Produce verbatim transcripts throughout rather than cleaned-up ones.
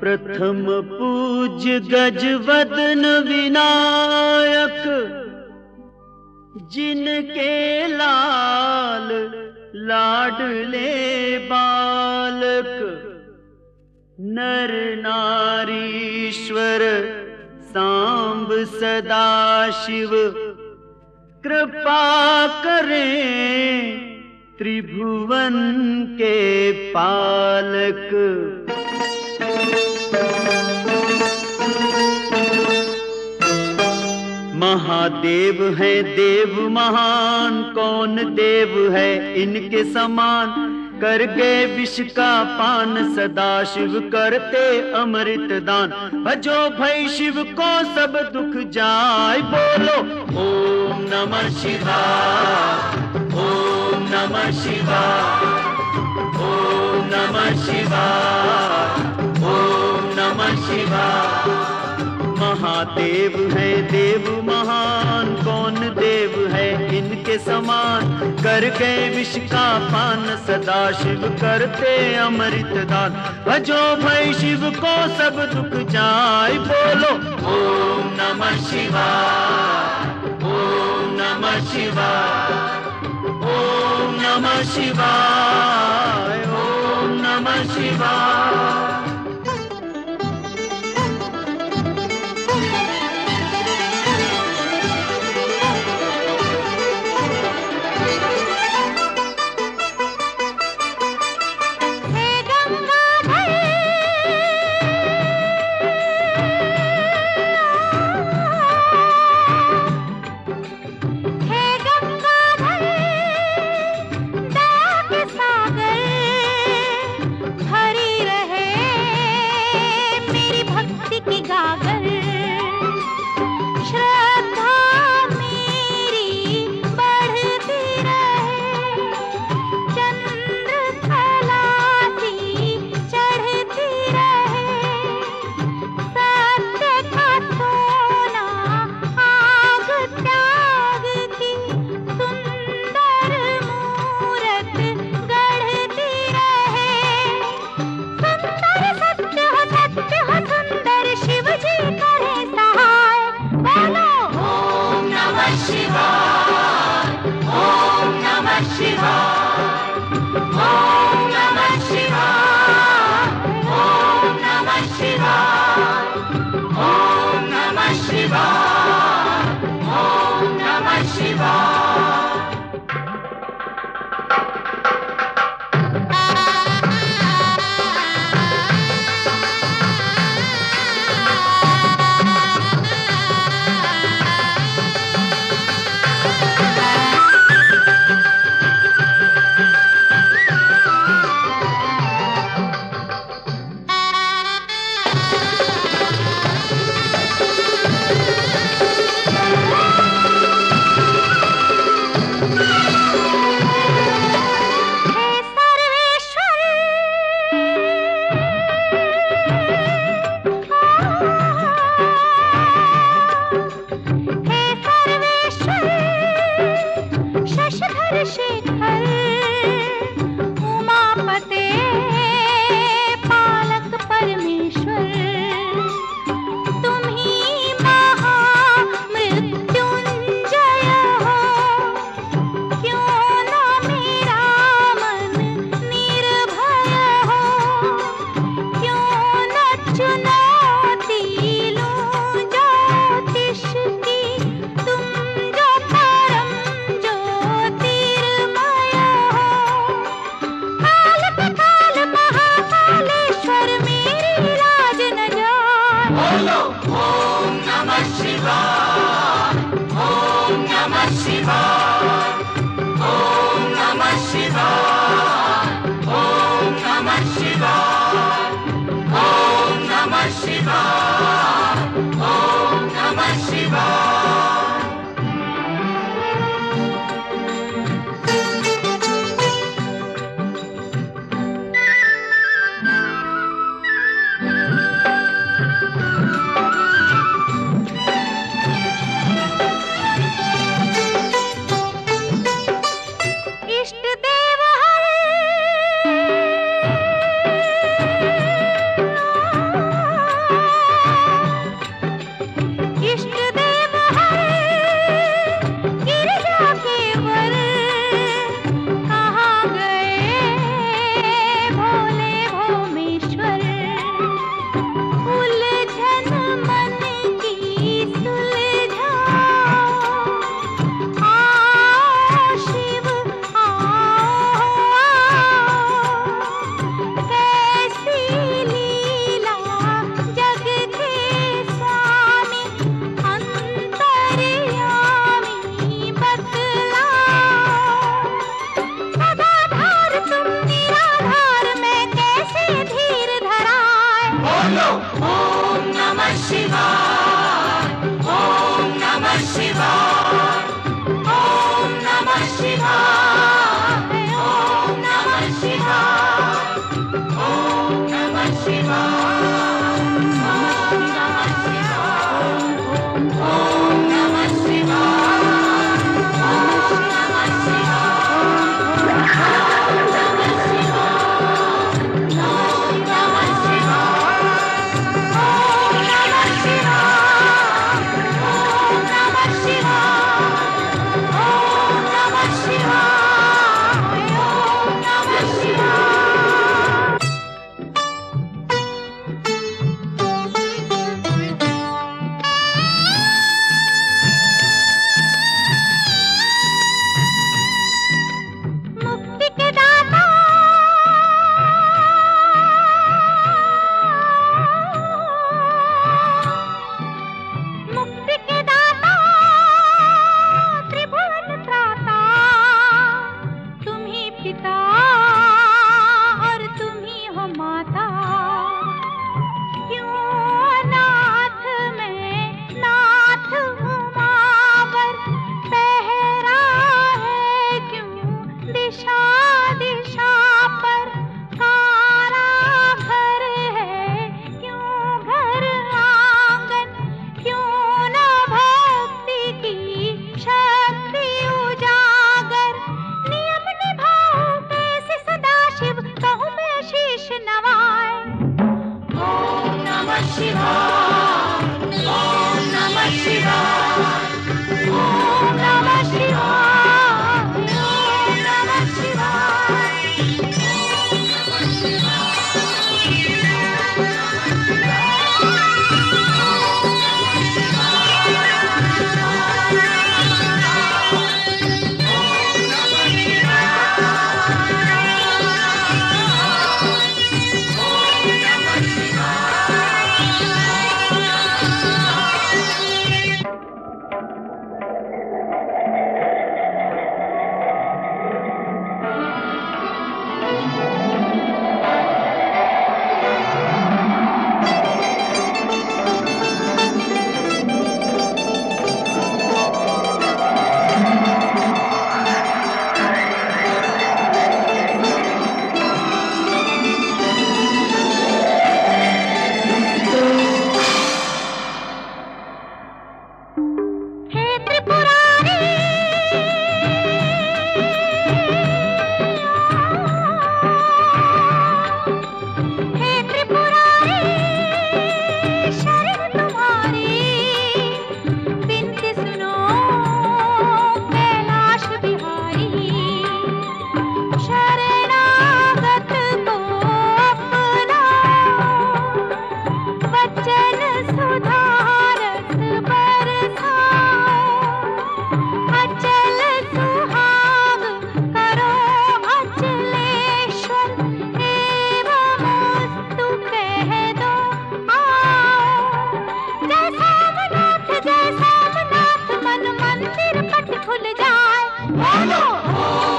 प्रथम पूज्य गजवदन विनायक, जिनके लाल लाडले बालक, नर नारीश्वर सांब सदा शिव, कृपा करें त्रिभुवन के पालक। महादेव है देव महान, कौन देव है इनके समान, कर गए विष का पान सदा शिव करते अमृत दान। भजो भई शिव को सब दुख जाय, बोलो ओम नमः शिवाय, ओम नमः शिवाय, ओम नमः शिवाय, ओम नमः शिवाय। महादेव है देव महान, कौन देव है इनके समान, कर गए विष का पान सदा शिव करते अमृत दान। भजो भई शिव को सब दुख जाय, बोलो ओम नमः शिवाय, ओम नमः शिवाय, ओम नमः शिवाय, ओम नमः शिवाय।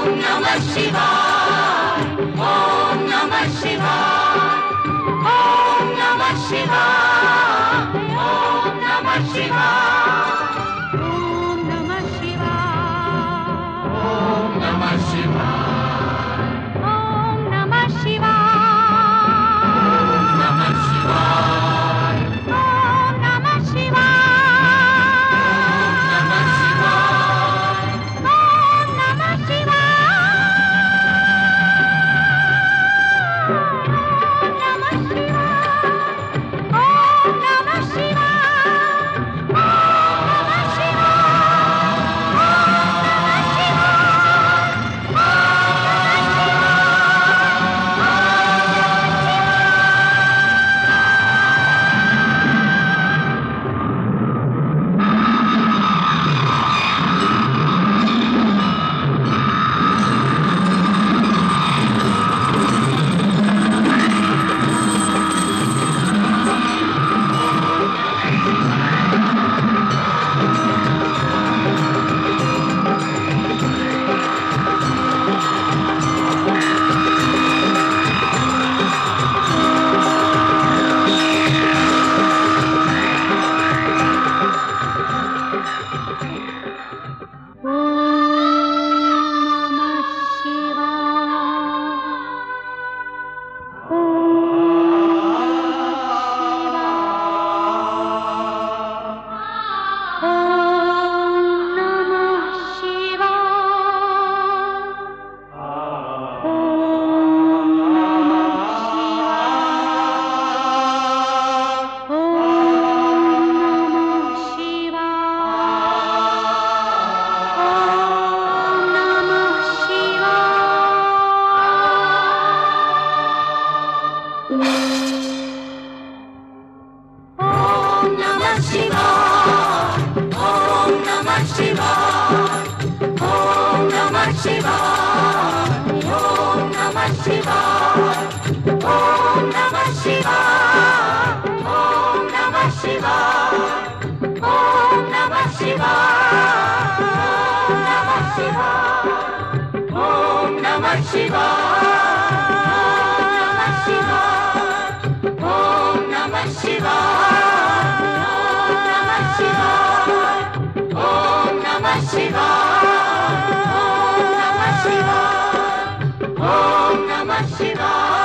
नमः शिवाय, ओम नमः शिवाय, ओम नमः शिवाय, ओम नमः शिवाय, ओम नमः शिवाय, ओम नमः शिवाय, ओम नमः शिवाय, नमः शिवाय, ओम नमः शिवाय, नमः शिवाय, ओम नमः शिवाय, ओम नमः शिवाय।